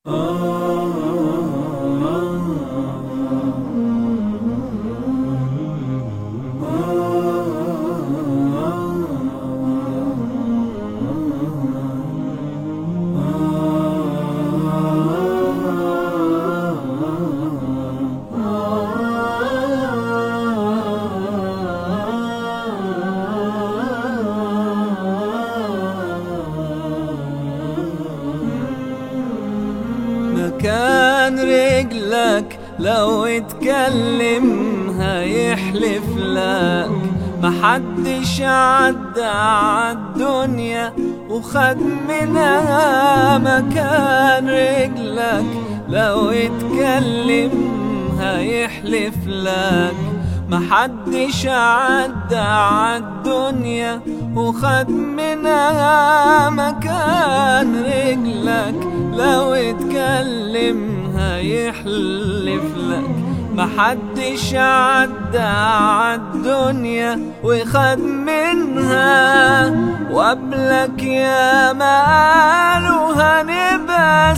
مكان رجلك لو اتكلم هيحلف لك محدش عدى عالدنيا وخد منها. مكان رجلك لو اتكلم هيحلف لك محدش عدى عالدنيا وخد منها. مكان رجلك لو اتكلم هيحلف لك محدش عدى عالدنيا وخد منها. وقبلك يا ما قالوا هنبقى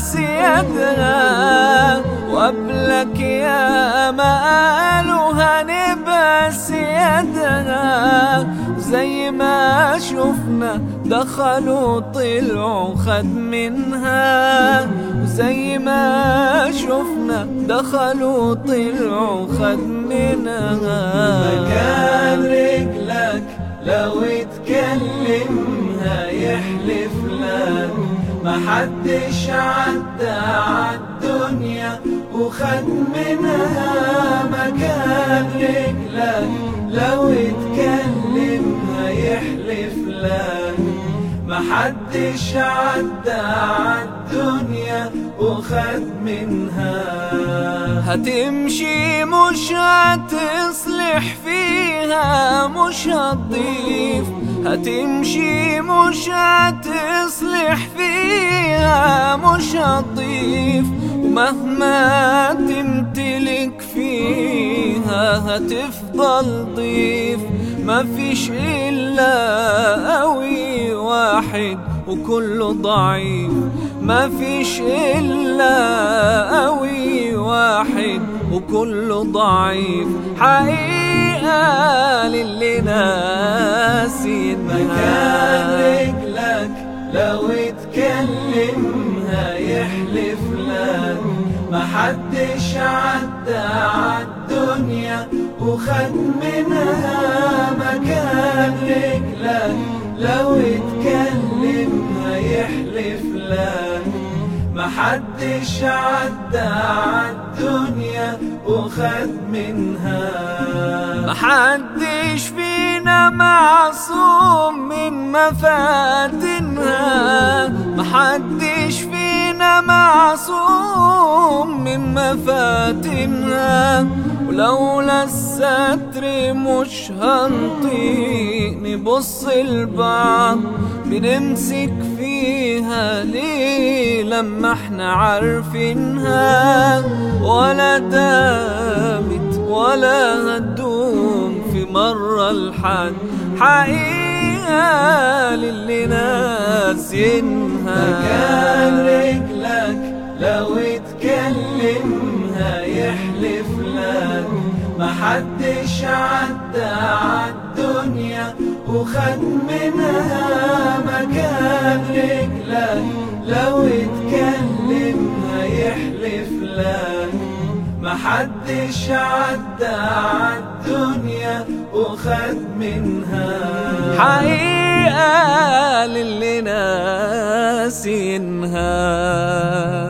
سيادها، وقبلك يا ما قالوا هنبقى سيادها. زي ما شفنا دخلوا طلعوا خد منها، زي ما شفنا دخلوا طلعوا خد منها. مكان رجلك لو اتكلم هيحلف لك محدش عدى عالدنيا وخد منها. مكان رجلك لو اتكلم هيحلف لك محدش عدى عالدنيا وخد منها. هتمشي مش هتصلح فيها مش هتضيف، هتمشي مش هتصلح فيها مش هتضيف. ومهما تمتلك فيها هتفضل ضيف. مفيش إلا قوي واحد وكله ضعيف، مفيش إلا قوي واحد وكله ضعيف. حقيقة للي ناسينها. مكان رجلك لو اتكلم هيحلف لك محدش عدى عالدنيا وخد منها. مكان رجلك لو اتكلم هيحلف لك محدش عدى عالدنيا وخد منها. محدش فينا معصوم من مفاتنها، محدش فينا معصوم من مفاتنها. ولولا الستر مش هنطيق نبص لبعض، بنمسك فيها ليه لما احنا عارفينها. ولا دامت ولا هتدوم في مرة لحد، حقيقة للي ناسينها. مكان رجلك لو اتكلم هيحلف لك محدش عدى عالدنيا وخد منها. مكان رجلك لو اتكلم هيحلف لك محدش عدى عالدنيا وخد منها. حقيقة للي ناسينها.